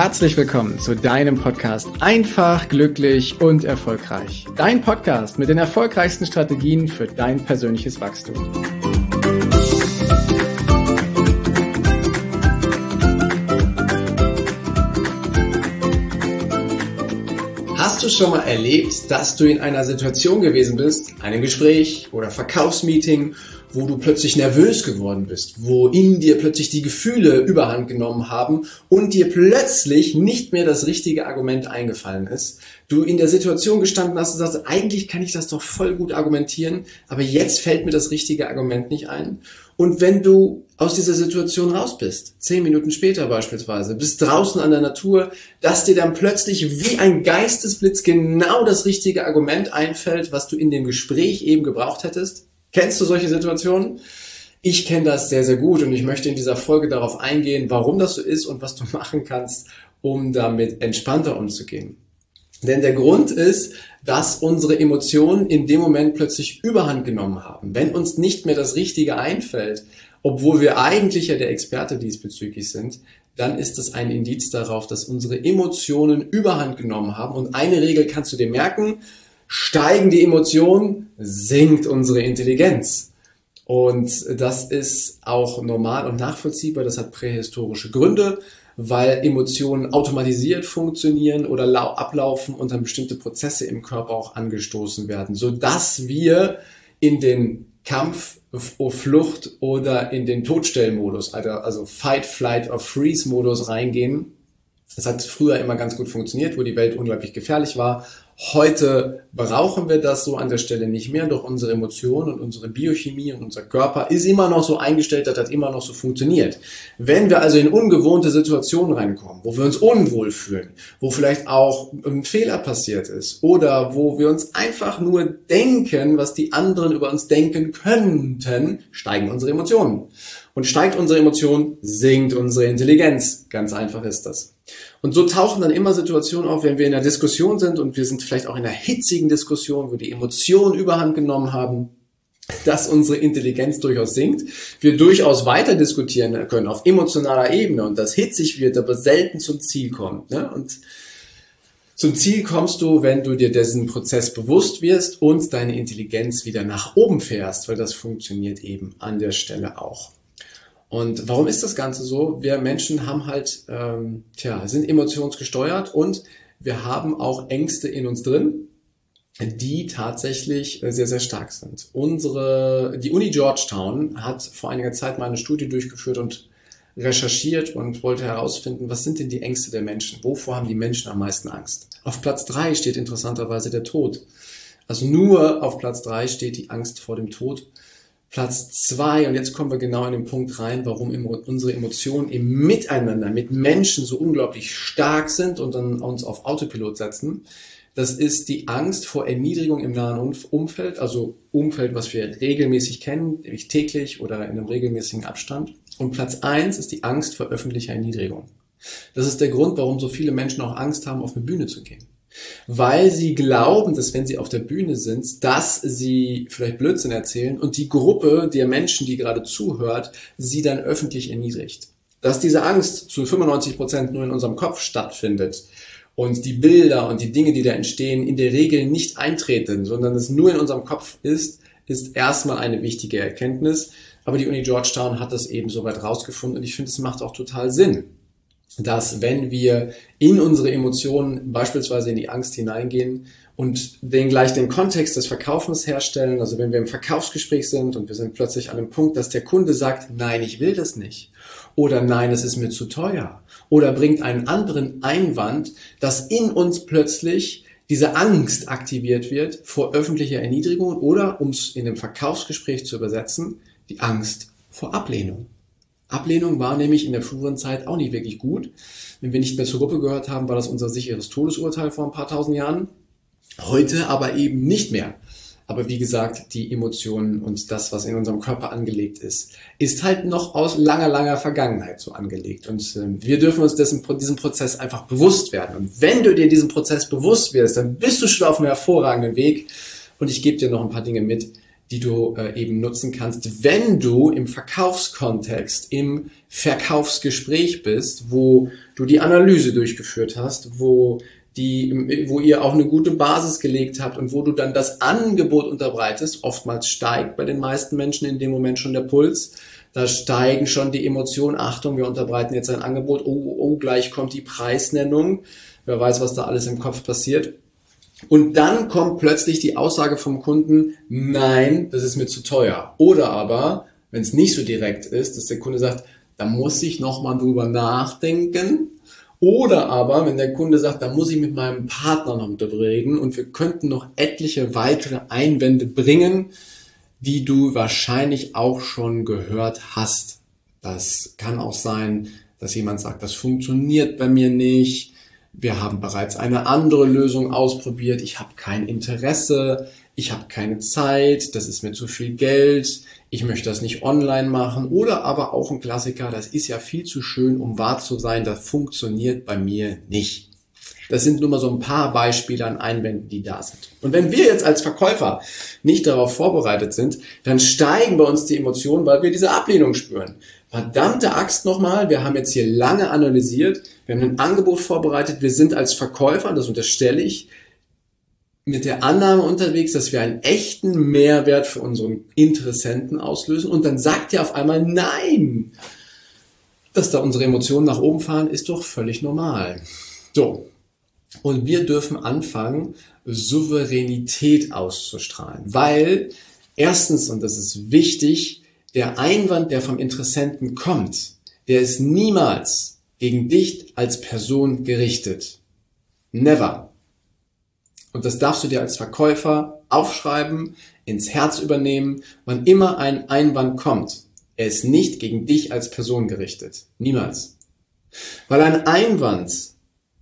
Herzlich willkommen zu deinem Podcast Einfach, glücklich und erfolgreich. Dein Podcast mit den erfolgreichsten Strategien für dein persönliches Wachstum. Hast du schon mal erlebt, dass du in einer Situation gewesen bist, einem Gespräch oder Verkaufsmeeting, wo du plötzlich nervös geworden bist, wo in dir plötzlich die Gefühle überhand genommen haben und dir plötzlich nicht mehr das richtige Argument eingefallen ist? Du in der Situation gestanden hast und sagst, eigentlich kann ich das doch voll gut argumentieren, aber jetzt fällt mir das richtige Argument nicht ein. Und wenn du aus dieser Situation raus bist, 10 Minuten später beispielsweise, bist draußen an der Natur, dass dir dann plötzlich wie ein Geistesblitz genau das richtige Argument einfällt, was du in dem Gespräch eben gebraucht hättest. Kennst du solche Situationen? Ich kenne das sehr, sehr gut und ich möchte in dieser Folge darauf eingehen, warum das so ist und was du machen kannst, um damit entspannter umzugehen. Denn der Grund ist, dass unsere Emotionen in dem Moment plötzlich Überhand genommen haben. Wenn uns nicht mehr das Richtige einfällt, obwohl wir eigentlich ja der Experte diesbezüglich sind, dann ist es ein Indiz darauf, dass unsere Emotionen Überhand genommen haben. Und eine Regel kannst du dir merken: Steigen die Emotionen, sinkt unsere Intelligenz. Und das ist auch normal und nachvollziehbar. Das hat prähistorische Gründe, weil Emotionen automatisiert funktionieren oder ablaufen und dann bestimmte Prozesse im Körper auch angestoßen werden, sodass wir in den Kampf, Flucht oder in den Todstellmodus, also Fight, Flight or Freeze-Modus reingehen. Das hat früher immer ganz gut funktioniert, wo die Welt unglaublich gefährlich war. Heute brauchen wir das so an der Stelle nicht mehr, doch unsere Emotionen und unsere Biochemie und unser Körper ist immer noch so eingestellt, dass das immer noch so funktioniert. Wenn wir also in ungewohnte Situationen reinkommen, wo wir uns unwohl fühlen, wo vielleicht auch ein Fehler passiert ist oder wo wir uns einfach nur denken, was die anderen über uns denken könnten, steigen unsere Emotionen. Und steigt unsere Emotion, sinkt unsere Intelligenz. Ganz einfach ist das. Und so tauchen dann immer Situationen auf, wenn wir in einer Diskussion sind und wir sind vielleicht auch in einer hitzigen Diskussion, wo die Emotionen Überhand genommen haben, dass unsere Intelligenz durchaus sinkt, wir durchaus weiter diskutieren können auf emotionaler Ebene und das hitzig wird, aber selten zum Ziel kommt. Ne? Und zum Ziel kommst du, wenn du dir diesen Prozess bewusst wirst und deine Intelligenz wieder nach oben fährst, weil das funktioniert eben an der Stelle auch. Und warum ist das Ganze so? Wir Menschen haben halt, sind emotionsgesteuert und wir haben auch Ängste in uns drin, die tatsächlich sehr, sehr stark sind. Die Uni Georgetown hat vor einiger Zeit mal eine Studie durchgeführt und recherchiert und wollte herausfinden, was sind denn die Ängste der Menschen? Wovor haben die Menschen am meisten Angst? Auf Platz 3 steht interessanterweise der Tod. Also nur auf Platz 3 steht die Angst vor dem Tod. Platz 2, und jetzt kommen wir genau in den Punkt rein, warum unsere Emotionen im Miteinander mit Menschen so unglaublich stark sind und dann uns auf Autopilot setzen. Das ist die Angst vor Erniedrigung im nahen Umfeld, also Umfeld, was wir regelmäßig kennen, nämlich täglich oder in einem regelmäßigen Abstand. Und Platz 1 ist die Angst vor öffentlicher Erniedrigung. Das ist der Grund, warum so viele Menschen auch Angst haben, auf eine Bühne zu gehen. Weil sie glauben, dass wenn sie auf der Bühne sind, dass sie vielleicht Blödsinn erzählen und die Gruppe der Menschen, die gerade zuhört, sie dann öffentlich erniedrigt. Dass diese Angst zu 95% nur in unserem Kopf stattfindet und die Bilder und die Dinge, die da entstehen, in der Regel nicht eintreten, sondern es nur in unserem Kopf ist erstmal eine wichtige Erkenntnis. Aber die Uni Georgetown hat das eben soweit rausgefunden und ich finde, es macht auch total Sinn, dass wenn wir in unsere Emotionen beispielsweise in die Angst hineingehen und gleich den Kontext des Verkaufens herstellen, also wenn wir im Verkaufsgespräch sind und wir sind plötzlich an einem Punkt, dass der Kunde sagt, nein, ich will das nicht oder nein, es ist mir zu teuer oder bringt einen anderen Einwand, dass in uns plötzlich diese Angst aktiviert wird vor öffentlicher Erniedrigung oder, um es in einem Verkaufsgespräch zu übersetzen, die Angst vor Ablehnung. Ablehnung war nämlich in der früheren Zeit auch nicht wirklich gut. Wenn wir nicht mehr zur Gruppe gehört haben, war das unser sicheres Todesurteil vor ein paar tausend Jahren. Heute aber eben nicht mehr. Aber wie gesagt, die Emotionen und das, was in unserem Körper angelegt ist halt noch aus langer, langer Vergangenheit so angelegt. Und wir dürfen uns diesem Prozess einfach bewusst werden. Und wenn du dir diesem Prozess bewusst wirst, dann bist du schon auf einem hervorragenden Weg. Und ich gebe dir noch ein paar Dinge mit, die du eben nutzen kannst, wenn du im Verkaufskontext, im Verkaufsgespräch bist, wo du die Analyse durchgeführt hast, wo ihr auch eine gute Basis gelegt habt und wo du dann das Angebot unterbreitest. Oftmals steigt bei den meisten Menschen in dem Moment schon der Puls. Da steigen schon die Emotionen. Achtung, wir unterbreiten jetzt ein Angebot. Oh, gleich kommt die Preisnennung. Wer weiß, was da alles im Kopf passiert. Und dann kommt plötzlich die Aussage vom Kunden, nein, das ist mir zu teuer. Oder aber, wenn es nicht so direkt ist, dass der Kunde sagt, da muss ich nochmal drüber nachdenken. Oder aber, wenn der Kunde sagt, da muss ich mit meinem Partner noch drüber reden und wir könnten noch etliche weitere Einwände bringen, die du wahrscheinlich auch schon gehört hast. Das kann auch sein, dass jemand sagt, das funktioniert bei mir nicht. Wir haben bereits eine andere Lösung ausprobiert. Ich habe kein Interesse. Ich habe keine Zeit. Das ist mir zu viel Geld. Ich möchte das nicht online machen. Oder aber auch ein Klassiker, das ist ja viel zu schön, um wahr zu sein. Das funktioniert bei mir nicht. Das sind nur mal so ein paar Beispiele an Einwänden, die da sind. Und wenn wir jetzt als Verkäufer nicht darauf vorbereitet sind, dann steigen bei uns die Emotionen, weil wir diese Ablehnung spüren. Verdammte Axt nochmal, wir haben jetzt hier lange analysiert, wir haben ein Angebot vorbereitet, wir sind als Verkäufer, das unterstelle ich, mit der Annahme unterwegs, dass wir einen echten Mehrwert für unseren Interessenten auslösen und dann sagt er auf einmal nein. Dass da unsere Emotionen nach oben fahren, ist doch völlig normal. So. Und wir dürfen anfangen, Souveränität auszustrahlen, weil erstens, und das ist wichtig, der Einwand, der vom Interessenten kommt, der ist niemals gegen dich als Person gerichtet. Never. Und das darfst du dir als Verkäufer aufschreiben, ins Herz übernehmen, wann immer ein Einwand kommt. Er ist nicht gegen dich als Person gerichtet. Niemals. Weil ein Einwand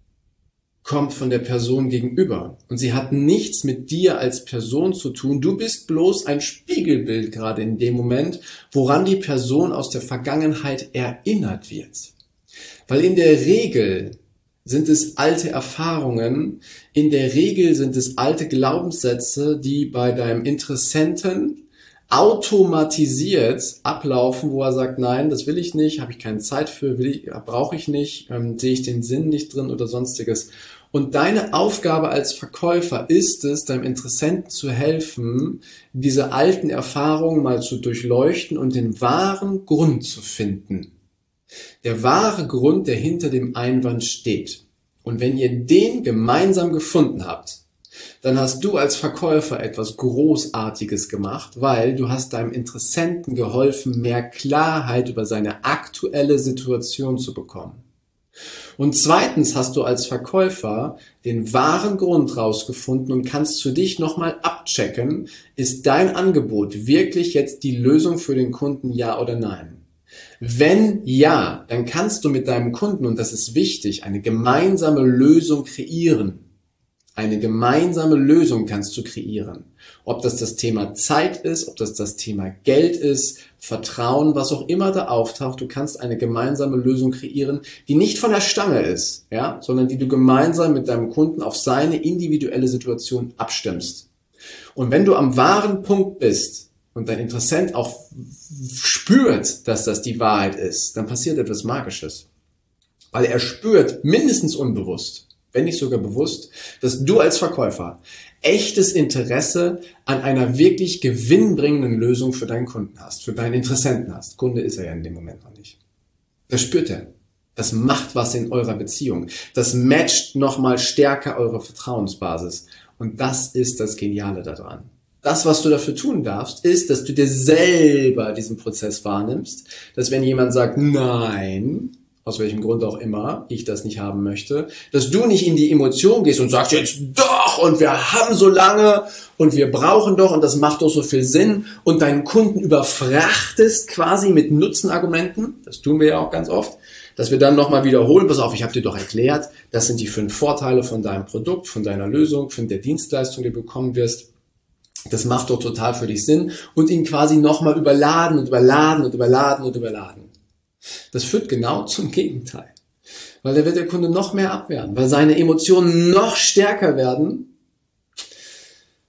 kommt von der Person gegenüber und sie hat nichts mit dir als Person zu tun. Du bist bloß ein Spiegelbild gerade in dem Moment, woran die Person aus der Vergangenheit erinnert wird. Weil in der Regel sind es alte Erfahrungen, in der Regel sind es alte Glaubenssätze, die bei deinem Interessenten automatisiert ablaufen, wo er sagt, nein, das will ich nicht, habe ich keine Zeit für, brauche ich nicht, sehe ich den Sinn nicht drin oder sonstiges. Und deine Aufgabe als Verkäufer ist es, deinem Interessenten zu helfen, diese alten Erfahrungen mal zu durchleuchten und den wahren Grund zu finden. Der wahre Grund, der hinter dem Einwand steht. Und wenn ihr den gemeinsam gefunden habt, dann hast du als Verkäufer etwas Großartiges gemacht, weil du hast deinem Interessenten geholfen, mehr Klarheit über seine aktuelle Situation zu bekommen. Und zweitens hast du als Verkäufer den wahren Grund rausgefunden und kannst für dich nochmal abchecken, ist dein Angebot wirklich jetzt die Lösung für den Kunden, ja oder nein? Wenn ja, dann kannst du mit deinem Kunden, und das ist wichtig, eine gemeinsame Lösung kreieren. Eine gemeinsame Lösung kannst du kreieren. Ob das Thema Zeit ist, ob das Thema Geld ist, Vertrauen, was auch immer da auftaucht, du kannst eine gemeinsame Lösung kreieren, die nicht von der Stange ist, ja, sondern die du gemeinsam mit deinem Kunden auf seine individuelle Situation abstimmst. Und wenn du am wahren Punkt bist und dein Interessent auch spürt, dass das die Wahrheit ist, dann passiert etwas Magisches. Weil er spürt, mindestens unbewusst, wenn nicht sogar bewusst, dass du als Verkäufer echtes Interesse an einer wirklich gewinnbringenden Lösung für deinen Kunden hast, für deinen Interessenten hast. Kunde ist er ja in dem Moment noch nicht. Das spürt er. Das macht was in eurer Beziehung. Das matcht nochmal stärker eure Vertrauensbasis. Und das ist das Geniale daran. Das, was du dafür tun darfst, ist, dass du dir selber diesen Prozess wahrnimmst, dass wenn jemand sagt, nein, aus welchem Grund auch immer ich das nicht haben möchte, dass du nicht in die Emotion gehst und sagst jetzt doch und wir haben so lange und wir brauchen doch und das macht doch so viel Sinn und deinen Kunden überfrachtest quasi mit Nutzenargumenten, das tun wir ja auch ganz oft, dass wir dann nochmal wiederholen, pass auf, ich habe dir doch erklärt, das sind die 5 Vorteile von deinem Produkt, von deiner Lösung, von der Dienstleistung, die du bekommen wirst. Das macht doch total für dich Sinn und ihn quasi nochmal überladen und überladen und überladen und überladen. Das führt genau zum Gegenteil. Weil da wird der Kunde noch mehr abwehren, weil seine Emotionen noch stärker werden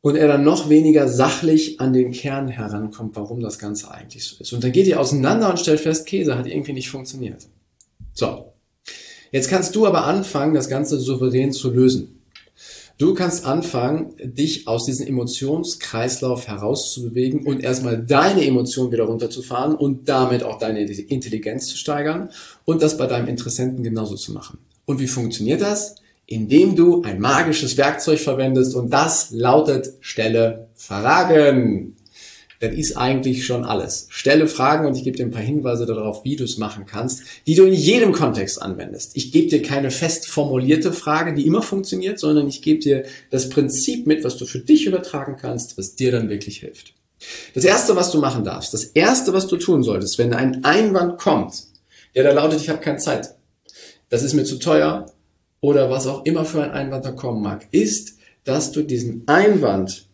und er dann noch weniger sachlich an den Kern herankommt, warum das Ganze eigentlich so ist. Und dann geht ihr auseinander und stellt fest, Käse hat irgendwie nicht funktioniert. So, jetzt kannst du aber anfangen, das Ganze souverän zu lösen. Du kannst anfangen, dich aus diesem Emotionskreislauf herauszubewegen und erstmal deine Emotionen wieder runterzufahren und damit auch deine Intelligenz zu steigern und das bei deinem Interessenten genauso zu machen. Und wie funktioniert das? Indem du ein magisches Werkzeug verwendest und das lautet: Stelle Fragen. Das ist eigentlich schon alles. Stelle Fragen und ich gebe dir ein paar Hinweise darauf, wie du es machen kannst, die du in jedem Kontext anwendest. Ich gebe dir keine fest formulierte Frage, die immer funktioniert, sondern ich gebe dir das Prinzip mit, was du für dich übertragen kannst, was dir dann wirklich hilft. Das Erste, was du machen darfst, das Erste, was du tun solltest, wenn ein Einwand kommt, der da lautet: Ich habe keine Zeit, das ist mir zu teuer oder was auch immer für ein Einwand da kommen mag, ist, dass du diesen Einwand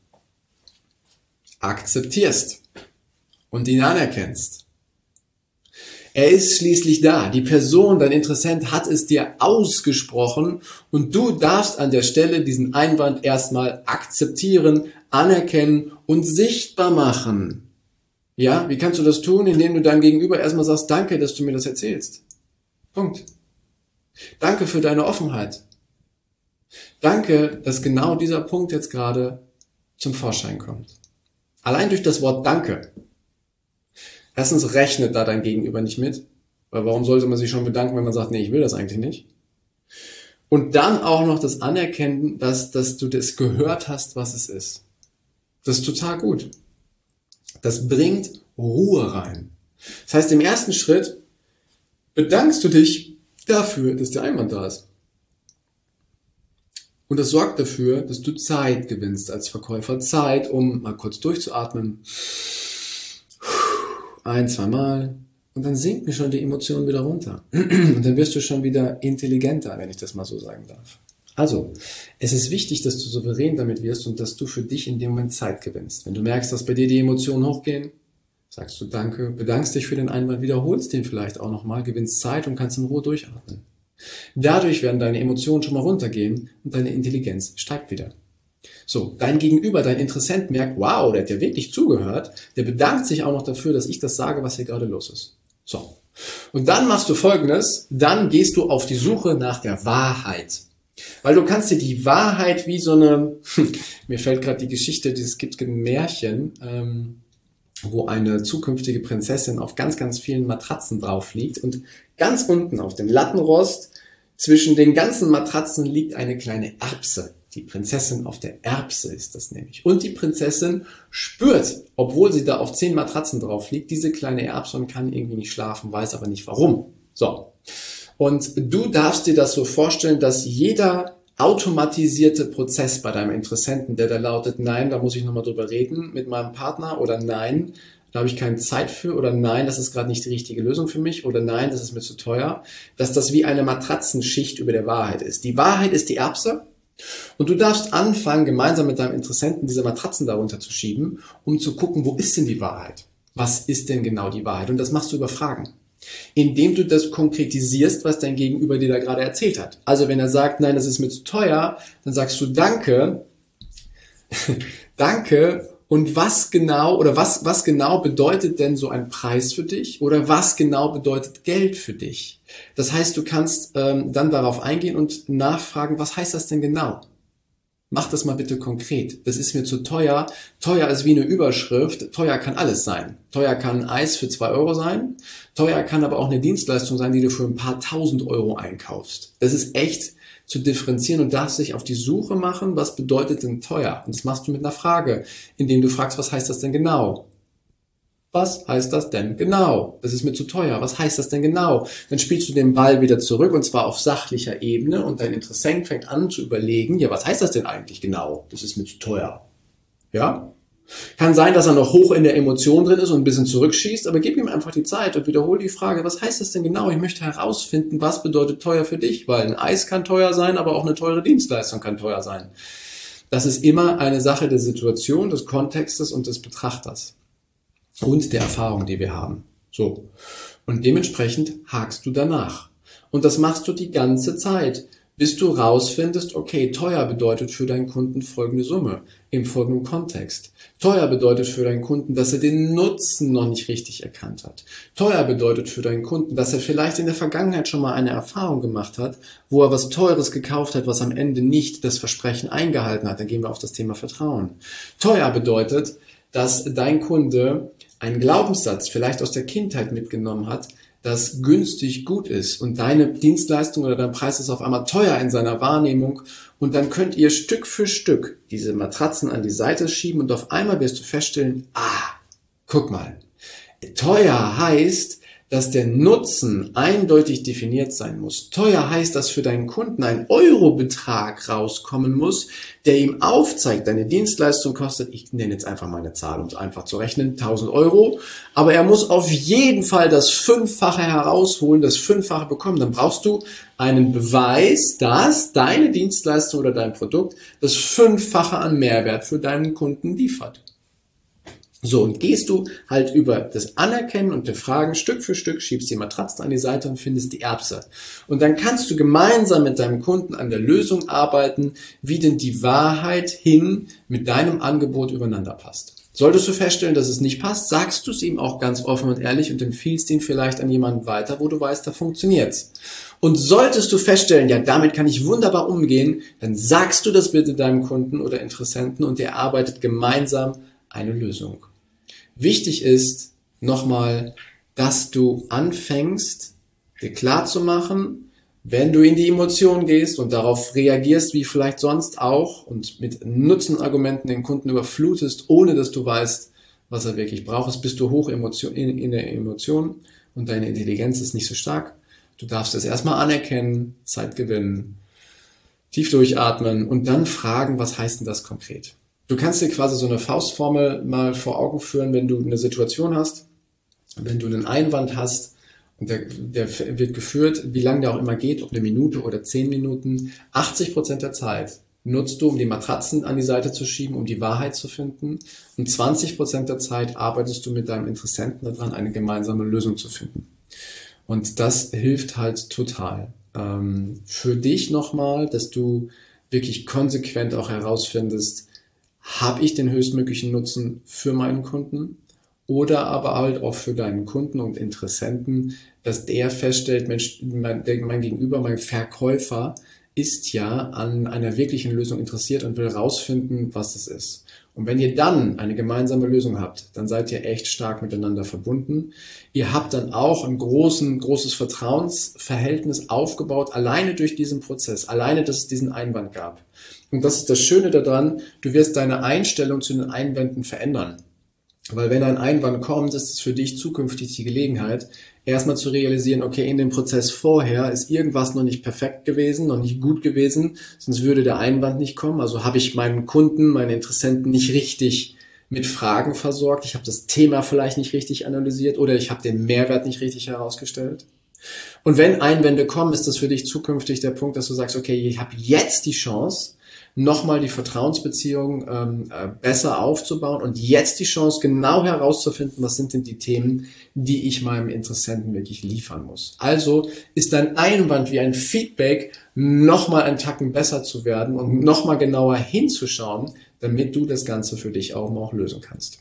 akzeptierst und ihn anerkennst. Er ist schließlich da. Die Person, dein Interessent, hat es dir ausgesprochen und du darfst an der Stelle diesen Einwand erstmal akzeptieren, anerkennen und sichtbar machen. Ja, wie kannst du das tun? Indem du deinem Gegenüber erstmal sagst: Danke, dass du mir das erzählst. Punkt. Danke für deine Offenheit. Danke, dass genau dieser Punkt jetzt gerade zum Vorschein kommt. Allein durch das Wort Danke. Erstens rechnet da dein Gegenüber nicht mit, weil warum sollte man sich schon bedanken, wenn man sagt: Nee, ich will das eigentlich nicht. Und dann auch noch das Anerkennen, dass du das gehört hast, was es ist. Das ist total gut. Das bringt Ruhe rein. Das heißt, im ersten Schritt bedankst du dich dafür, dass der Einwand da ist. Und das sorgt dafür, dass du Zeit gewinnst als Verkäufer. Zeit, um mal kurz durchzuatmen. 1-, 2 Mal. Und dann sinken schon die Emotionen wieder runter. Und dann wirst du schon wieder intelligenter, wenn ich das mal so sagen darf. Also, es ist wichtig, dass du souverän damit wirst und dass du für dich in dem Moment Zeit gewinnst. Wenn du merkst, dass bei dir die Emotionen hochgehen, sagst du Danke, bedankst dich für den Einwand, wiederholst den vielleicht auch nochmal, gewinnst Zeit und kannst in Ruhe durchatmen. Dadurch werden deine Emotionen schon mal runtergehen und deine Intelligenz steigt wieder. So, dein Gegenüber, dein Interessent merkt: Wow, der hat ja wirklich zugehört. Der bedankt sich auch noch dafür, dass ich das sage, was hier gerade los ist. So, und dann machst du Folgendes: Dann gehst du auf die Suche nach der Wahrheit. Weil du kannst dir die Wahrheit wie so eine, mir fällt gerade die Geschichte, es gibt ein Märchen, wo eine zukünftige Prinzessin auf ganz, ganz vielen Matratzen drauf liegt und ganz unten auf dem Lattenrost zwischen den ganzen Matratzen liegt eine kleine Erbse. Die Prinzessin auf der Erbse ist das nämlich. Und die Prinzessin spürt, obwohl sie da auf 10 Matratzen drauf liegt, diese kleine Erbse und kann irgendwie nicht schlafen, weiß aber nicht warum. So. Und du darfst dir das so vorstellen, dass jeder automatisierte Prozess bei deinem Interessenten, der da lautet: Nein, da muss ich nochmal drüber reden mit meinem Partner, oder nein, da habe ich keine Zeit für, oder nein, das ist gerade nicht die richtige Lösung für mich, oder nein, das ist mir zu teuer, dass das wie eine Matratzenschicht über der Wahrheit ist. Die Wahrheit ist die Erbse und du darfst anfangen, gemeinsam mit deinem Interessenten diese Matratzen darunter zu schieben, um zu gucken, wo ist denn die Wahrheit? Was ist denn genau die Wahrheit? Und das machst du über Fragen, indem du das konkretisierst, was dein Gegenüber dir da gerade erzählt hat. Also wenn er sagt: Nein, das ist mir zu teuer, dann sagst du: Danke, danke. Und was genau bedeutet denn so ein Preis für dich? Oder was genau bedeutet Geld für dich? Das heißt, du kannst dann darauf eingehen und nachfragen: Was heißt das denn genau? Mach das mal bitte konkret. Das ist mir zu teuer. Teuer ist wie eine Überschrift. Teuer kann alles sein. Teuer kann ein Eis für 2 Euro sein. Teuer kann aber auch eine Dienstleistung sein, die du für ein paar tausend Euro einkaufst. Das ist echt zu differenzieren und darfst dich auf die Suche machen: Was bedeutet denn teuer? Und das machst du mit einer Frage, indem du fragst: Was heißt das denn genau? Was heißt das denn genau? Das ist mir zu teuer. Was heißt das denn genau? Dann spielst du den Ball wieder zurück und zwar auf sachlicher Ebene und dein Interessent fängt an zu überlegen: Ja, was heißt das denn eigentlich genau? Das ist mir zu teuer. Ja? Kann sein, dass er noch hoch in der Emotion drin ist und ein bisschen zurückschießt, aber gib ihm einfach die Zeit und wiederhole die Frage: Was heißt das denn genau? Ich möchte herausfinden, was bedeutet teuer für dich? Weil ein Eis kann teuer sein, aber auch eine teure Dienstleistung kann teuer sein. Das ist immer eine Sache der Situation, des Kontextes und des Betrachters. Und der Erfahrung, die wir haben. So. Und dementsprechend hakst du danach. Und das machst du die ganze Zeit. bis du rausfindest, okay, teuer bedeutet für deinen Kunden folgende Summe im folgenden Kontext. Teuer bedeutet für deinen Kunden, dass er den Nutzen noch nicht richtig erkannt hat. Teuer bedeutet für deinen Kunden, dass er vielleicht in der Vergangenheit schon mal eine Erfahrung gemacht hat, wo er was Teures gekauft hat, was am Ende nicht das Versprechen eingehalten hat. Dann gehen wir auf das Thema Vertrauen. Teuer bedeutet, dass dein Kunde einen Glaubenssatz vielleicht aus der Kindheit mitgenommen hat, das günstig gut ist und deine Dienstleistung oder dein Preis ist auf einmal teuer in seiner Wahrnehmung und dann könnt ihr Stück für Stück diese Matratzen an die Seite schieben und auf einmal wirst du feststellen, guck mal, teuer heißt, dass der Nutzen eindeutig definiert sein muss. Teuer heißt, dass für deinen Kunden ein Eurobetrag rauskommen muss, der ihm aufzeigt, deine Dienstleistung kostet, ich nenne jetzt einfach mal eine Zahl, um es einfach zu rechnen, 1.000 Euro, aber er muss auf jeden Fall das Fünffache herausholen, das Fünffache bekommen. Dann brauchst du einen Beweis, dass deine Dienstleistung oder dein Produkt das Fünffache an Mehrwert für deinen Kunden liefert. So, und gehst du halt über das Anerkennen und die Fragen Stück für Stück, schiebst die Matratzen an die Seite und findest die Erbse. Und dann kannst du gemeinsam mit deinem Kunden an der Lösung arbeiten, wie denn die Wahrheit hin mit deinem Angebot übereinander passt. Solltest du feststellen, dass es nicht passt, sagst du es ihm auch ganz offen und ehrlich und empfiehlst ihn vielleicht an jemanden weiter, wo du weißt, da funktioniert's. Und solltest du feststellen, ja, damit kann ich wunderbar umgehen, dann sagst du das bitte deinem Kunden oder Interessenten und ihr erarbeitet gemeinsam eine Lösung. Wichtig ist nochmal, dass du anfängst, dir klar zu machen, wenn du in die Emotionen gehst und darauf reagierst, wie vielleicht sonst auch und mit Nutzenargumenten den Kunden überflutest, ohne dass du weißt, was er wirklich braucht, bist du hoch in der Emotion und deine Intelligenz ist nicht so stark. Du darfst es erstmal anerkennen, Zeit gewinnen, tief durchatmen und dann fragen, was heißt denn das konkret? Du kannst dir quasi so eine Faustformel mal vor Augen führen, wenn du eine Situation hast, wenn du einen Einwand hast und der wird geführt, wie lange der auch immer geht, ob eine Minute oder 10 Minuten, 80% der Zeit nutzt du, um die Matratzen an die Seite zu schieben, um die Wahrheit zu finden und 20% der Zeit arbeitest du mit deinem Interessenten daran, eine gemeinsame Lösung zu finden. Und das hilft halt total. Für dich nochmal, dass du wirklich konsequent auch herausfindest, habe ich den höchstmöglichen Nutzen für meinen Kunden oder aber halt auch für deinen Kunden und Interessenten, dass der feststellt, Mensch, mein Gegenüber, mein Verkäufer ist ja an einer wirklichen Lösung interessiert und will rausfinden, was das ist. Und wenn ihr dann eine gemeinsame Lösung habt, dann seid ihr echt stark miteinander verbunden. Ihr habt dann auch ein großes Vertrauensverhältnis aufgebaut, alleine durch diesen Prozess, alleine, dass es diesen Einwand gab. Und das ist das Schöne daran, du wirst deine Einstellung zu den Einwänden verändern. Weil wenn ein Einwand kommt, ist es für dich zukünftig die Gelegenheit, erstmal zu realisieren, okay, in dem Prozess vorher ist irgendwas noch nicht perfekt gewesen, noch nicht gut gewesen, sonst würde der Einwand nicht kommen. Also habe ich meinen Kunden, meine Interessenten nicht richtig mit Fragen versorgt, ich habe das Thema vielleicht nicht richtig analysiert oder ich habe den Mehrwert nicht richtig herausgestellt. Und wenn Einwände kommen, ist das für dich zukünftig der Punkt, dass du sagst, okay, ich habe jetzt die Chance, nochmal die Vertrauensbeziehung besser aufzubauen und jetzt die Chance, genau herauszufinden, was sind denn die Themen, die ich meinem Interessenten wirklich liefern muss. Also ist dein Einwand wie ein Feedback, nochmal einen Tacken besser zu werden und nochmal genauer hinzuschauen, damit du das Ganze für dich auch lösen kannst.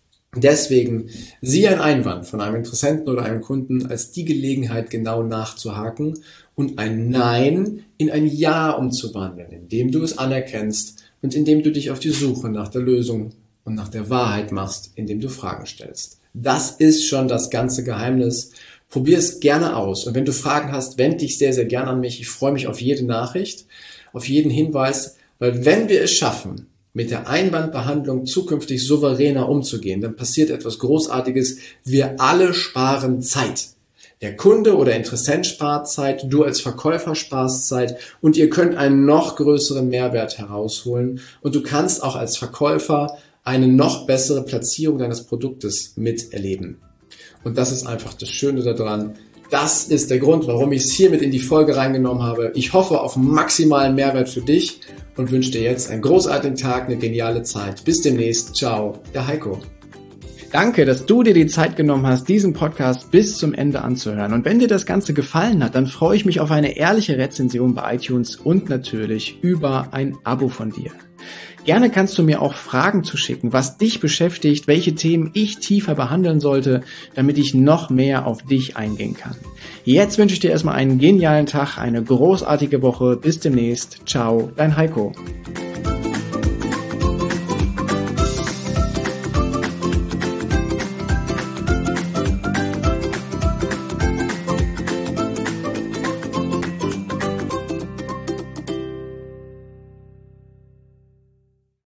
Deswegen sieh einen Einwand von einem Interessenten oder einem Kunden als die Gelegenheit, genau nachzuhaken und ein Nein in ein Ja umzuwandeln, indem du es anerkennst und indem du dich auf die Suche nach der Lösung und nach der Wahrheit machst, indem du Fragen stellst. Das ist schon das ganze Geheimnis. Probier es gerne aus. Und wenn du Fragen hast, wende dich sehr, sehr gerne an mich. Ich freue mich auf jede Nachricht, auf jeden Hinweis, weil wenn wir es schaffen, mit der Einwandbehandlung zukünftig souveräner umzugehen, dann passiert etwas Großartiges. Wir alle sparen Zeit. Der Kunde oder Interessent spart Zeit, du als Verkäufer sparst Zeit und ihr könnt einen noch größeren Mehrwert herausholen und du kannst auch als Verkäufer eine noch bessere Platzierung deines Produktes miterleben. Und das ist einfach das Schöne daran. Das ist der Grund, warum ich es hiermit in die Folge reingenommen habe. Ich hoffe auf maximalen Mehrwert für dich und wünsche dir jetzt einen großartigen Tag, eine geniale Zeit. Bis demnächst. Ciao, der Heiko. Danke, dass du dir die Zeit genommen hast, diesen Podcast bis zum Ende anzuhören. Und wenn dir das Ganze gefallen hat, dann freue ich mich auf eine ehrliche Rezension bei iTunes und natürlich über ein Abo von dir. Gerne kannst du mir auch Fragen zuschicken, was dich beschäftigt, welche Themen ich tiefer behandeln sollte, damit ich noch mehr auf dich eingehen kann. Jetzt wünsche ich dir erstmal einen genialen Tag, eine großartige Woche. Bis demnächst. Ciao, dein Heiko.